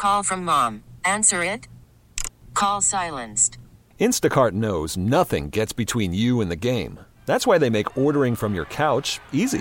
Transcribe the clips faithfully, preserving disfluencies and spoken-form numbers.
Call from mom. Answer it. Call silenced. Instacart knows nothing gets between you and the game. That's why they make ordering from your couch easy.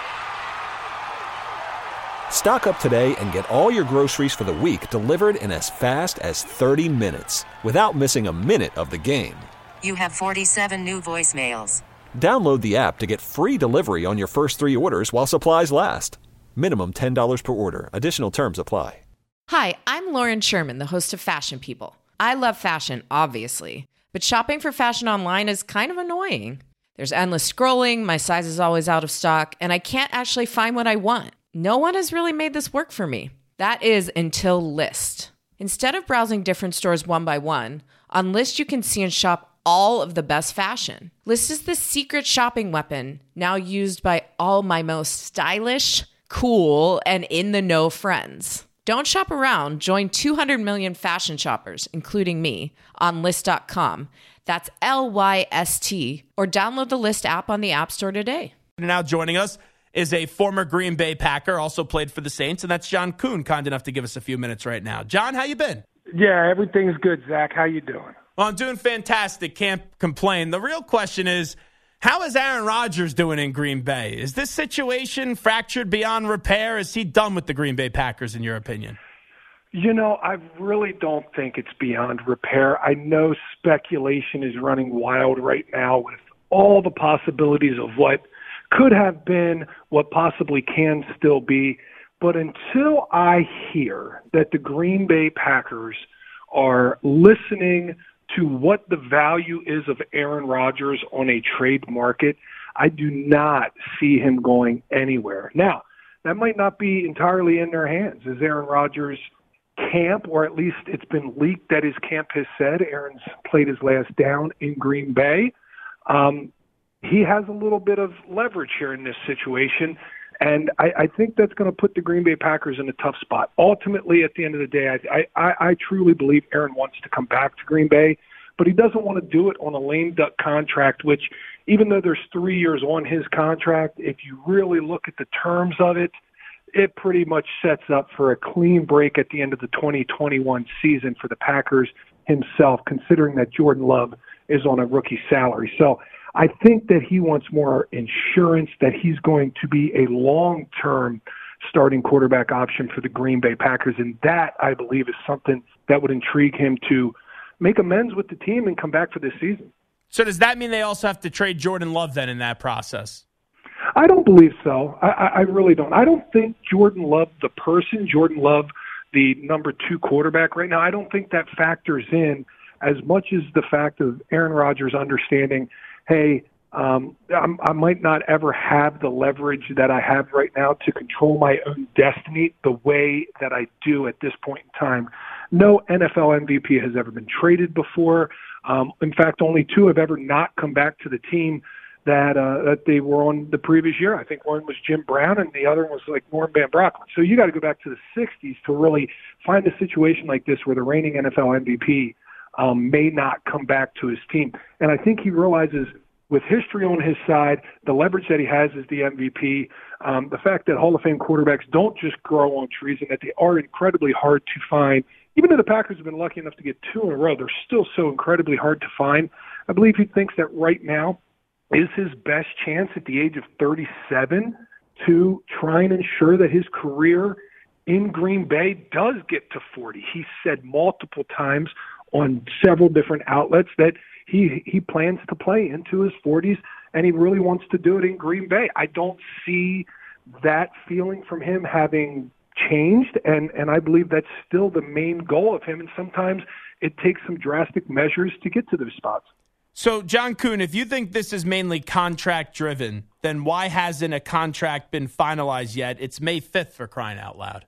Stock up today and get all your groceries for the week delivered in as fast as thirty minutes without missing a minute of the game. You have forty-seven new voicemails. Download the app to get free delivery on your first three orders while supplies last. Minimum ten dollars per order. Additional terms apply. Hi, I'm Lauren Sherman, the host of Fashion People. I love fashion, obviously, but shopping for fashion online is kind of annoying. There's endless scrolling, my size is always out of stock, and I can't actually find what I want. No one has really made this work for me. That is until Lyst. Instead of browsing different stores one by one, on Lyst you can see and shop all of the best fashion. Lyst is the secret shopping weapon now used by all my most stylish, cool, and in-the-know friends. Don't shop around. Join two hundred million fashion shoppers, including me, on Lyst dot com. That's L Y S T. Or download the Lyst app on the App Store today. Now joining us is a former Green Bay Packer, also played for the Saints, and that's John Kuhn, kind enough to give us a few minutes right now. John, how you been? Yeah, everything's good, Zach. How you doing? Well, I'm doing fantastic. Can't complain. The real question is, how is Aaron Rodgers doing in Green Bay? Is this situation fractured beyond repair? Is he done with the Green Bay Packers, in your opinion? You know, I really don't think it's beyond repair. I know speculation is running wild right now with all the possibilities of what could have been, what possibly can still be. But until I hear that the Green Bay Packers are listening to what the value is of Aaron Rodgers on a trade market, I do not see him going anywhere. Now, that might not be entirely in their hands. Is Aaron Rodgers' camp, or at least it's been leaked that his camp has said Aaron's played his last down in Green Bay. Um, he has a little bit of leverage here in this situation, and I, I think that's going to put the Green Bay Packers in a tough spot. Ultimately, at the end of the day, I, I, I truly believe Aaron wants to come back to Green Bay, but he doesn't want to do it on a lame duck contract, which even though there's three years on his contract, if you really look at the terms of it, it pretty much sets up for a clean break at the end of the twenty twenty-one season for the Packers himself, considering that Jordan Love is on a rookie salary. So I think that he wants more insurance that he's going to be a long-term starting quarterback option for the Green Bay Packers, and that, I believe, is something that would intrigue him to make amends with the team and come back for this season. So does that mean they also have to trade Jordan Love then in that process? I don't believe so. I, I really don't. I don't think Jordan Love, the person, Jordan Love, the number two quarterback right now, I don't think that factors in as much as the fact of Aaron Rodgers understanding, hey, um, I'm, I might not ever have the leverage that I have right now to control my own destiny the way that I do at this point in time. No N F L M V P has ever been traded before. Um, in fact, only two have ever not come back to the team that uh, that they were on the previous year. I think one was Jim Brown and the other was like Norm Van Brocklin. So you got to go back to the sixties to really find a situation like this where the reigning N F L M V P um, may not come back to his team. And I think he realizes with history on his side, the leverage that he has as the M V P, um, the fact that Hall of Fame quarterbacks don't just grow on trees and that they are incredibly hard to find. Even though the Packers have been lucky enough to get two in a row, they're still so incredibly hard to find. I believe he thinks that right now is his best chance at the age of thirty-seven to try and ensure that his career in Green Bay does get to forty. He said multiple times on several different outlets that he he plans to play into his forties, and he really wants to do it in Green Bay. I don't see that feeling from him having changed, and, and I believe that's still the main goal of him, and sometimes it takes some drastic measures to get to those spots. So, John Kuhn, if you think this is mainly contract-driven, then why hasn't a contract been finalized yet? It's May fifth, for crying out loud.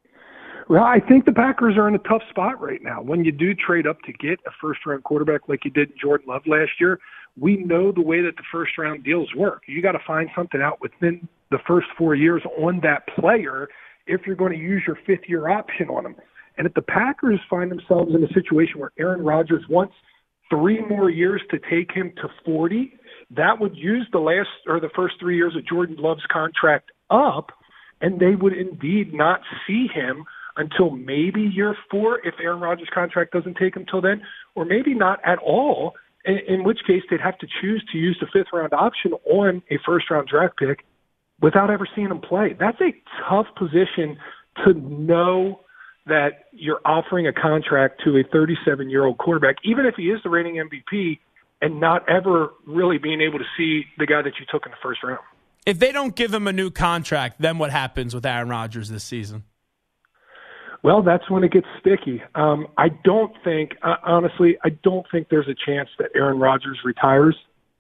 Well, I think the Packers are in a tough spot right now. When you do trade up to get a first-round quarterback like you did in Jordan Love last year, we know the way that the first-round deals work. You got to find something out within the first four years on that player if you're going to use your fifth-year option on them. And if the Packers find themselves in a situation where Aaron Rodgers wants three more years to take him to forty, that would use the last or the first three years of Jordan Love's contract up, and they would indeed not see him until maybe year four if Aaron Rodgers' contract doesn't take him till then, or maybe not at all, in, in which case they'd have to choose to use the fifth-round option on a first-round draft pick without ever seeing him play. That's a tough position to know that you're offering a contract to a thirty-seven-year-old quarterback, even if he is the reigning M V P, and not ever really being able to see the guy that you took in the first round. If they don't give him a new contract, then what happens with Aaron Rodgers this season? Well, that's when it gets sticky. Um, I don't think, uh, honestly, I don't think there's a chance that Aaron Rodgers retires.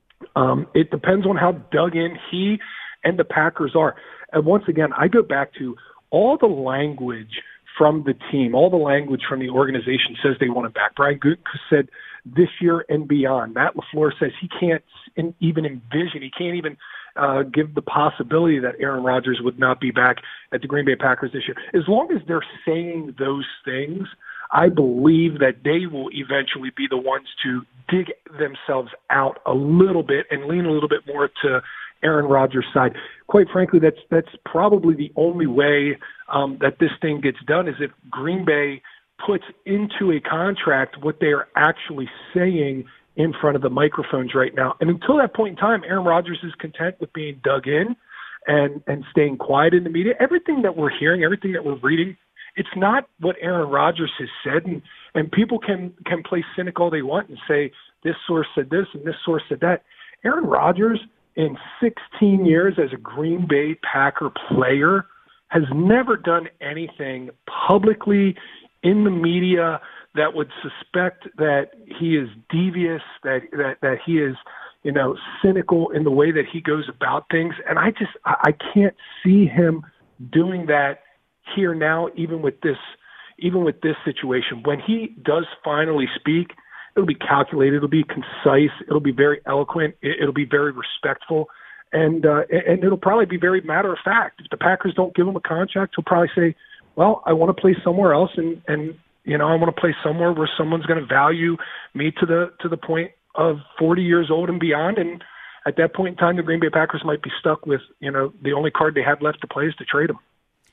Um, it depends on how dug in he and the Packers are. And once again, I go back to all the language from the team, all the language from the organization says they want him back. Brian Gutekunst said this year and beyond. Matt LaFleur says he can't even envision, he can't even uh, give the possibility that Aaron Rodgers would not be back at the Green Bay Packers this year. As long as they're saying those things, I believe that they will eventually be the ones to dig themselves out a little bit and lean a little bit more to Aaron Rodgers' side. Quite frankly, that's that's probably the only way um, that this thing gets done, is if Green Bay puts into a contract what they are actually saying in front of the microphones right now. And until that point in time, Aaron Rodgers is content with being dug in and, and staying quiet in the media. Everything that we're hearing, everything that we're reading, it's not what Aaron Rodgers has said. And, and people can, can play cynic all they want and say, this source said this and this source said that. Aaron Rodgers, in sixteen years as a Green Bay Packer player, has never done anything publicly in the media that would suspect that he is devious, that, that, that he is, you know, cynical in the way that he goes about things. And I just, I can't see him doing that here now, even with this, even with this situation. When he does finally speak, it'll be calculated, it'll be concise, it'll be very eloquent, it'll be very respectful, and uh, and it'll probably be very matter of fact. If the Packers don't give him a contract, he'll probably say, well, I want to play somewhere else, and, and you know, I want to play somewhere where someone's going to value me to the to the point of forty years old and beyond. And at that point in time, the Green Bay Packers might be stuck with, you know, the only card they have left to play is to trade him.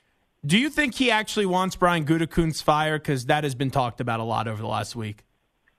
Do you think he actually wants Brian Gutekunst fired? Because that has been talked about a lot over the last week.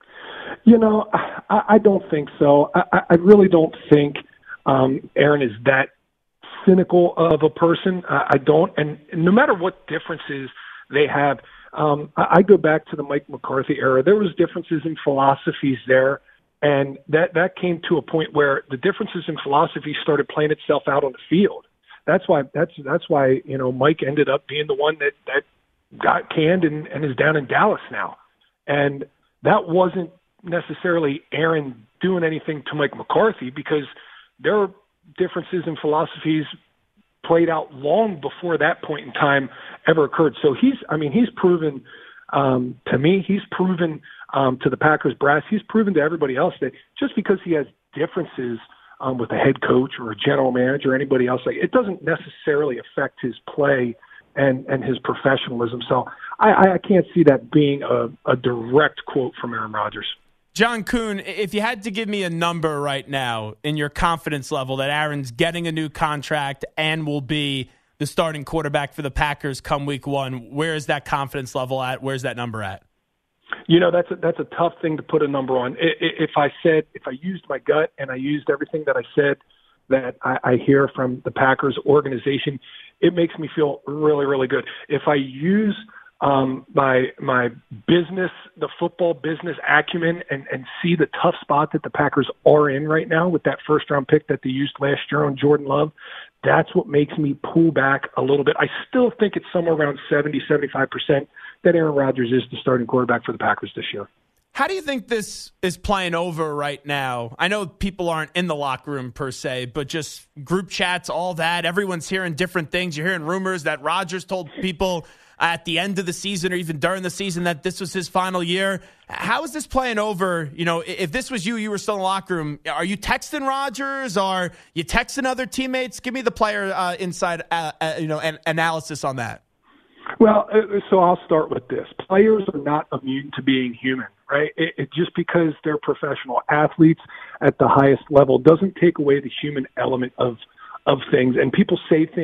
You know, I, I don't think so. I, I really don't think um, Aaron is that cynical of a person. I, I don't. And no matter what differences they have, um, I, I go back to the Mike McCarthy era. There was differences in philosophies there, and that, that came to a point where the differences in philosophy started playing itself out on the field. That's why that's that's why you know Mike ended up being the one that, that got canned and, and is down in Dallas now. And that wasn't necessarily Aaron doing anything to Mike McCarthy, because their differences in philosophies played out long before that point in time ever occurred. So he's, I mean, he's proven um, to me, he's proven um, to the Packers brass, he's proven to everybody else that just because he has differences um, with a head coach or a general manager or anybody else, like, it doesn't necessarily affect his play and, and his professionalism. So I, I can't see that being a, a direct quote from Aaron Rodgers. John Kuhn, if you had to give me a number right now in your confidence level that Aaron's getting a new contract and will be the starting quarterback for the Packers come week one, where is that confidence level at? Where's that number at? You know, that's a, that's a tough thing to put a number on. If I said, if I used my gut and I used everything that I said that I, I hear from the Packers organization, it makes me feel really, really good. If I use um, my my business, the football business acumen, and, and see the tough spot that the Packers are in right now with that first round pick that they used last year on Jordan Love, that's what makes me pull back a little bit. I still think it's somewhere around seventy, seventy-five percent that Aaron Rodgers is the starting quarterback for the Packers this year. How do you think this is playing over right now? I know people aren't in the locker room per se, but just group chats, all that. Everyone's hearing different things. You're hearing rumors that Rodgers told people at the end of the season or even during the season that this was his final year. How is this playing over? You know, if this was you, you were still in the locker room. Are you texting Rodgers? Are you texting other teammates? Give me the player uh, inside, uh, uh, you know, an analysis on that. Well, so I'll start with this. Players are not immune to being human, right? It, it, just because they're professional athletes at the highest level doesn't take away the human element of of things. And people say things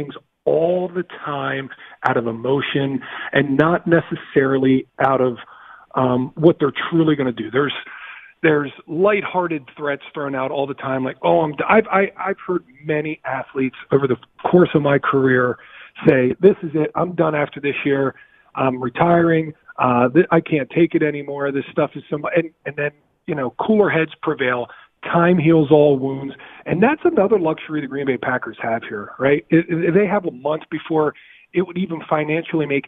all the time out of emotion and not necessarily out of um, what they're truly going to do. There's there's lighthearted threats thrown out all the time, like, "Oh, I'm." I've I, I've heard many athletes over the course of my career say, "This is it. I'm done after this year. I'm retiring. Uh, th- I can't take it anymore. This stuff is so much." And, and then, you know, cooler heads prevail. Time heals all wounds. And that's another luxury the Green Bay Packers have here, right? It, it, they have a month before it would even financially make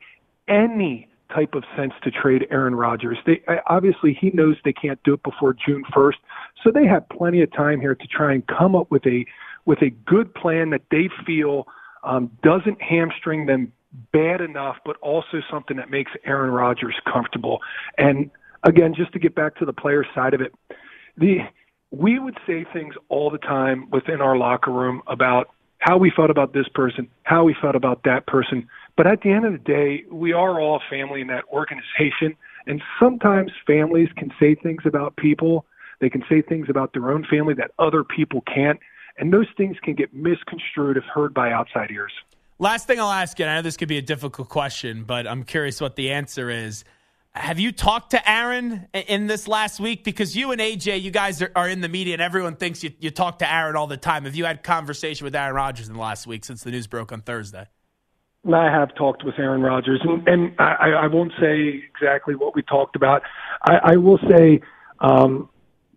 any type of sense to trade Aaron Rodgers. They, obviously, he knows they can't do it before June first. So they have plenty of time here to try and come up with a, with a good plan that they feel um, doesn't hamstring them bad enough, but also something that makes Aaron Rodgers comfortable. And again, just to get back to the player side of it, the we would say things all the time within our locker room about how we felt about this person, how we felt about that person. But at the end of the day, we are all family in that organization. And sometimes families can say things about people. They can say things about their own family that other people can't. And those things can get misconstrued if heard by outside ears. Last thing I'll ask you, and I know this could be a difficult question, but I'm curious what the answer is. Have you talked to Aaron in this last week? Because you and A J, you guys are, are in the media, and everyone thinks you, you talk to Aaron all the time. Have you had conversation with Aaron Rodgers in the last week since the news broke on Thursday? I have talked with Aaron Rodgers, and, and I, I won't say exactly what we talked about. I, I will say um,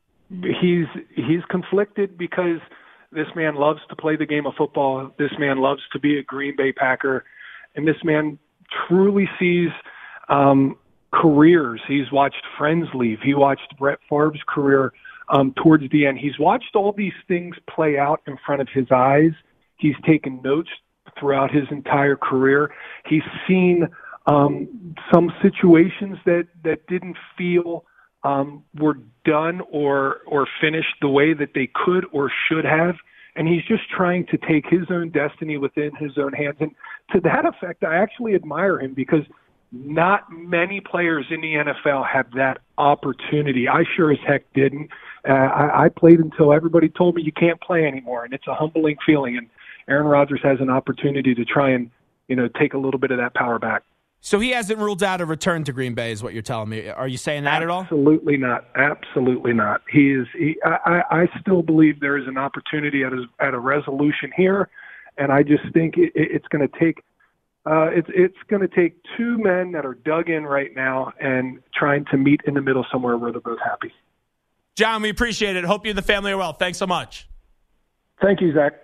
he's he's conflicted because this man loves to play the game of football. This man loves to be a Green Bay Packer, and this man truly sees um, careers. He's watched friends leave. He watched Brett Favre's career um, towards the end. He's watched all these things play out in front of his eyes. He's taken notes throughout his entire career. He's seen um, some situations that, that didn't feel um, were done or or finished the way that they could or should have. And he's just trying to take his own destiny within his own hands. And to that effect, I actually admire him because not many players in the N F L have that opportunity. I sure as heck didn't. Uh, I, I played until everybody told me you can't play anymore, and it's a humbling feeling. And Aaron Rodgers has an opportunity to try and, you know, take a little bit of that power back. So he hasn't ruled out a return to Green Bay, is what you're telling me. Are you saying that at all? Absolutely not. Absolutely not. He is. He, I, I still believe there is an opportunity at a, at a resolution here, and I just think it, it's going to take. Uh, it's it's going to take two men that are dug in right now and trying to meet in the middle somewhere where they're both happy. John, we appreciate it. Hope you and the family are well. Thanks so much. Thank you, Zach.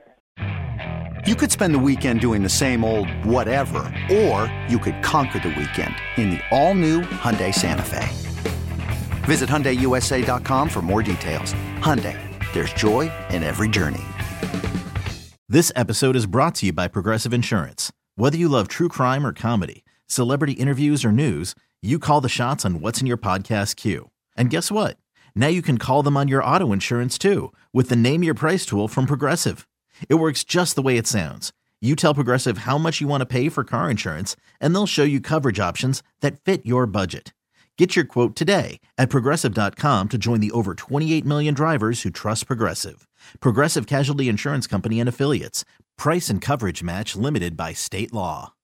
You could spend the weekend doing the same old whatever, or you could conquer the weekend in the all-new Hyundai Santa Fe. Visit Hyundai U S A dot com for more details. Hyundai, there's joy in every journey. This episode is brought to you by Progressive Insurance. Whether you love true crime or comedy, celebrity interviews or news, you call the shots on what's in your podcast queue. And guess what? Now you can call them on your auto insurance too with the Name Your Price tool from Progressive. It works just the way it sounds. You tell Progressive how much you want to pay for car insurance, and they'll show you coverage options that fit your budget. Get your quote today at Progressive dot com to join the over twenty-eight million drivers who trust Progressive. Progressive Casualty Insurance Company and Affiliates. Price and coverage match limited by state law.